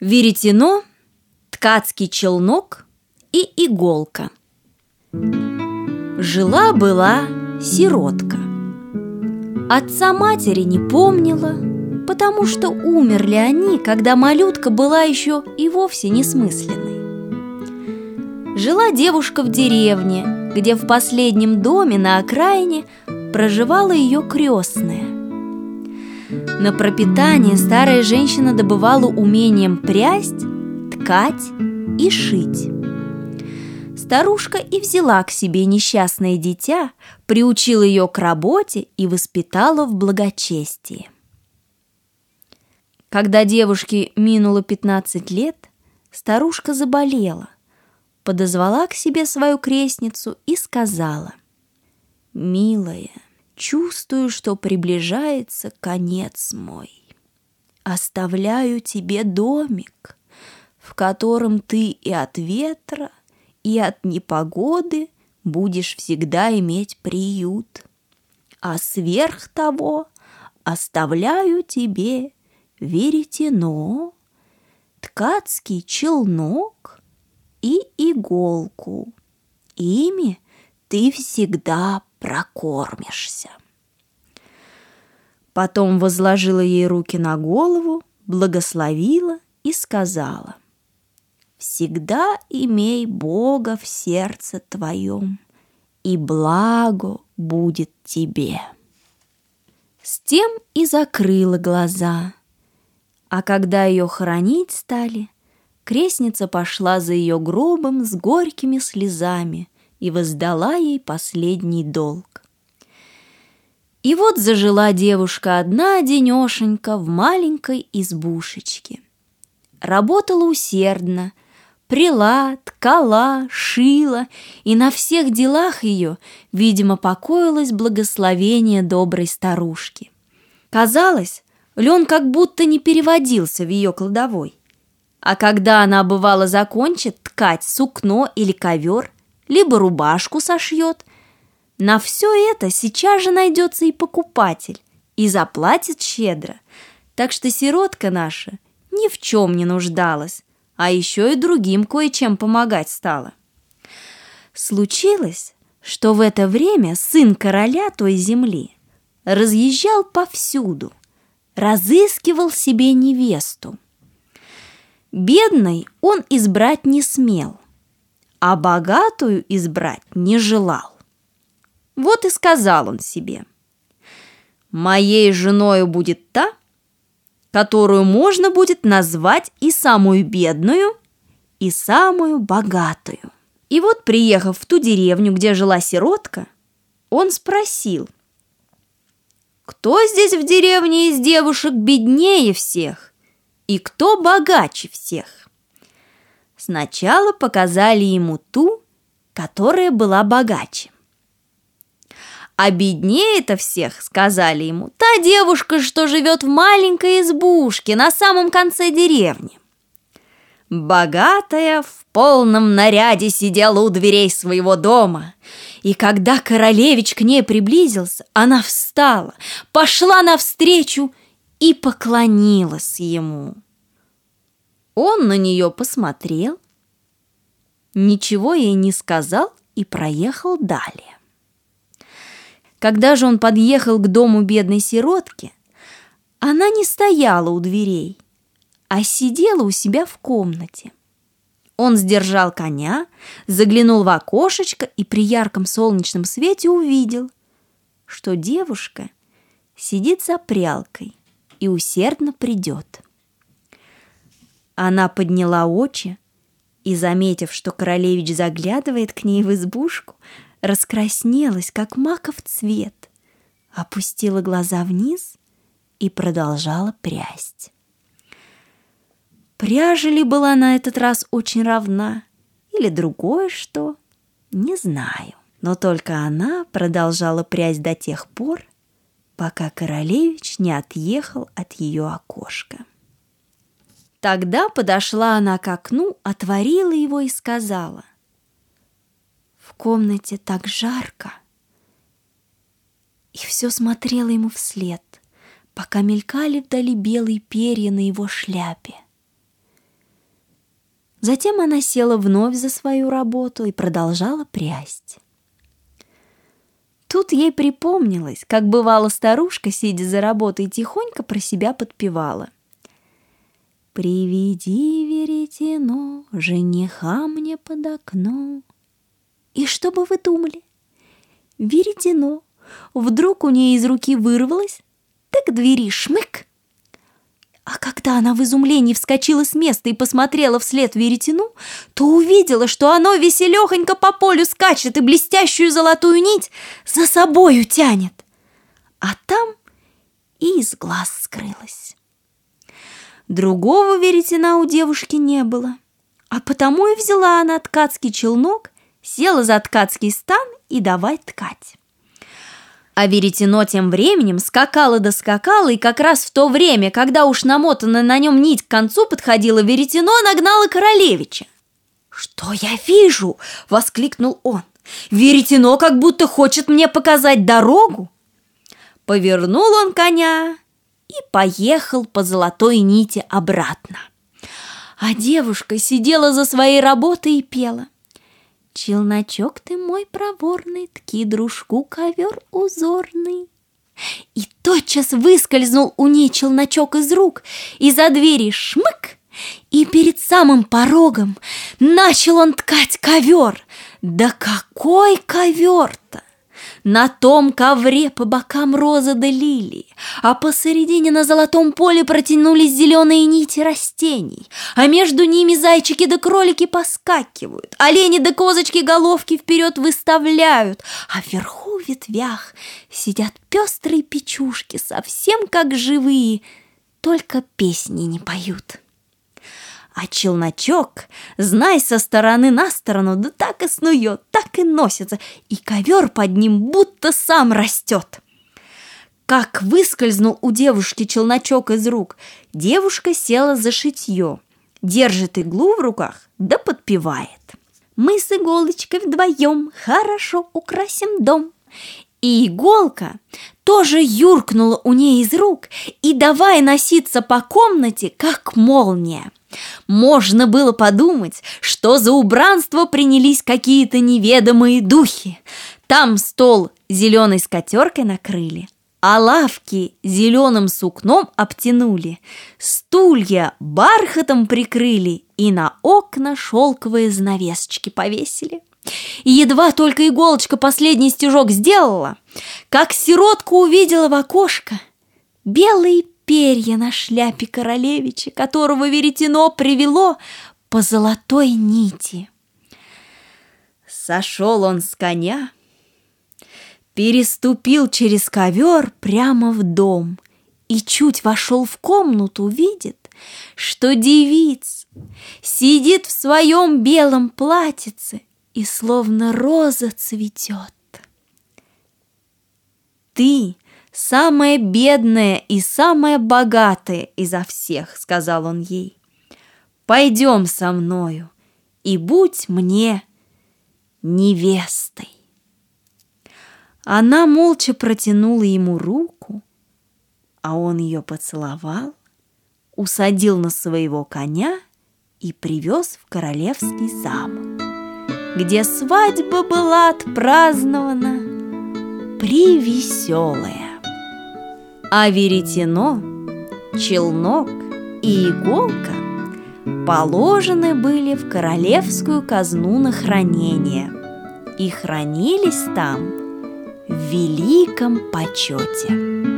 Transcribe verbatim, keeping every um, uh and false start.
веретено, ткацкий челнок и иголка. Жила-была сиротка. Отца матери не помнила, потому что умерли они, когда малютка была еще и вовсе несмысленной. Жила девушка в деревне, где в последнем доме на окраине проживала ее крестная. На пропитание старая женщина добывала умением прясть, ткать и шить. Старушка и взяла к себе несчастное дитя, приучила ее к работе и воспитала в благочестии. Когда девушке минуло пятнадцать лет, старушка заболела, подозвала к себе свою крестницу и сказала: «Милая, чувствую, что приближается конец мой. Оставляю тебе домик, в котором ты и от ветра, и от непогоды будешь всегда иметь приют. А сверх того оставляю тебе веретено, ткацкий челнок и иголку. Ими ты всегда прокормишься». Потом возложила ей руки на голову, благословила и сказала: «Всегда имей Бога в сердце твоем, и благо будет тебе». С тем и закрыла глаза. А когда ее хоронить стали, крестница пошла за ее гробом с горькими слезами и воздала ей последний долг. И вот зажила девушка одна-одинешенька в маленькой избушечке. Работала усердно, пряла, ткала, шила, и на всех делах ее, видимо, покоилось благословение доброй старушки. Казалось, лен как будто не переводился в ее кладовой. А когда она, бывало, закончит ткать сукно или ковер, либо рубашку сошьет, на все это сейчас же найдется и покупатель, и заплатит щедро. Так что сиротка наша ни в чем не нуждалась, а еще и другим кое-чем помогать стала. Случилось, что в это время сын короля той земли разъезжал повсюду, разыскивал себе невесту. Бедной он избрать не смел, а богатую избрать не желал. Вот и сказал он себе: «Моей женою будет та, которую можно будет назвать и самую бедную, и самую богатую». И вот, приехав в ту деревню, где жила сиротка, он спросил: «Кто здесь в деревне из девушек беднее всех, и кто богаче всех?» Сначала показали ему ту, которая была богаче. А беднее-то всех, сказали ему, та девушка, что живет в маленькой избушке на самом конце деревни. Богатая в полном наряде сидела у дверей своего дома, и когда королевич к ней приблизился, она встала, пошла навстречу и поклонилась ему. Он на нее посмотрел, ничего ей не сказал и проехал далее. Когда же он подъехал к дому бедной сиротки, она не стояла у дверей, а сидела у себя в комнате. Он сдержал коня, заглянул в окошечко и при ярком солнечном свете увидел, что девушка сидит за прялкой и усердно прядет. Она подняла очи и, заметив, что королевич заглядывает к ней в избушку, раскраснелась, как маков цвет, опустила глаза вниз и продолжала прясть. Пряжа ли была на этот раз очень равна, или другое что, не знаю. Но только она продолжала прясть до тех пор, пока королевич не отъехал от ее окошка. Тогда подошла она к окну, отворила его и сказала: «В комнате так жарко». И все смотрела ему вслед, пока мелькали вдали белые перья на его шляпе. Затем она села вновь за свою работу и продолжала прясть. Тут ей припомнилось, как бывало старушка, сидя за работой, тихонько про себя подпевала: «Приведи, веретено, жениха мне под окно». И что бы вы думали? Веретено вдруг у нее из руки вырвалось, да к двери шмык. А когда она в изумлении вскочила с места и посмотрела вслед веретену, то увидела, что оно веселехонько по полю скачет и блестящую золотую нить за собою тянет. А там и из глаз скрылась. Другого веретена у девушки не было, а потому и взяла она ткацкий челнок, села за ткацкий стан и давай ткать. А веретено тем временем скакало да скакало, и как раз в то время, когда уж намотанная на нем нить к концу подходила, веретено нагнало королевича. «Что я вижу?» — воскликнул он. «Веретено как будто хочет мне показать дорогу». Повернул он коня и поехал по золотой нити обратно. А девушка сидела за своей работой и пела: «Челночок ты мой проворный, тки дружку ковер узорный». И тотчас выскользнул у ней челночок из рук, и за двери шмык, и перед самым порогом начал он ткать ковер. Да какой ковер-то! На том ковре по бокам розы да лилии, а посередине на золотом поле протянулись зеленые нити растений, а между ними зайчики да кролики поскакивают, олени да козочки головки вперед выставляют, а вверху в ветвях сидят пестрые печушки, совсем как живые, только песни не поют. А челночок, знай, со стороны на сторону, да так и снует, так и носится, и ковер под ним будто сам растет. Как выскользнул у девушки челночок из рук, девушка села за шитье, держит иглу в руках да подпевает: «Мы с иголочкой вдвоем хорошо украсим дом». И иголка тоже юркнула у ней из рук и давай носиться по комнате, как молния. Можно было подумать, что за убранство принялись какие-то неведомые духи. Там стол зеленой скатеркой накрыли, а лавки зеленым сукном обтянули, стулья бархатом прикрыли и на окна шелковые занавесочки повесили. И едва только иголочка последний стежок сделала, как сиротку увидела в окошко белые перья на шляпе королевича, которого веретено привело по золотой нити. Сошел он с коня, переступил через ковер прямо в дом и чуть вошел в комнату, видит, что девица сидит в своем белом платьице и словно роза цветет. «Ты самая бедная и самая богатая изо всех», — сказал он ей. «Пойдем со мною и будь мне невестой». Она молча протянула ему руку, а он ее поцеловал, усадил на своего коня и привез в королевский замок, где свадьба была отпразднована превеселая. А веретено, челнок и иголка положены были в королевскую казну на хранение и хранились там в великом почете.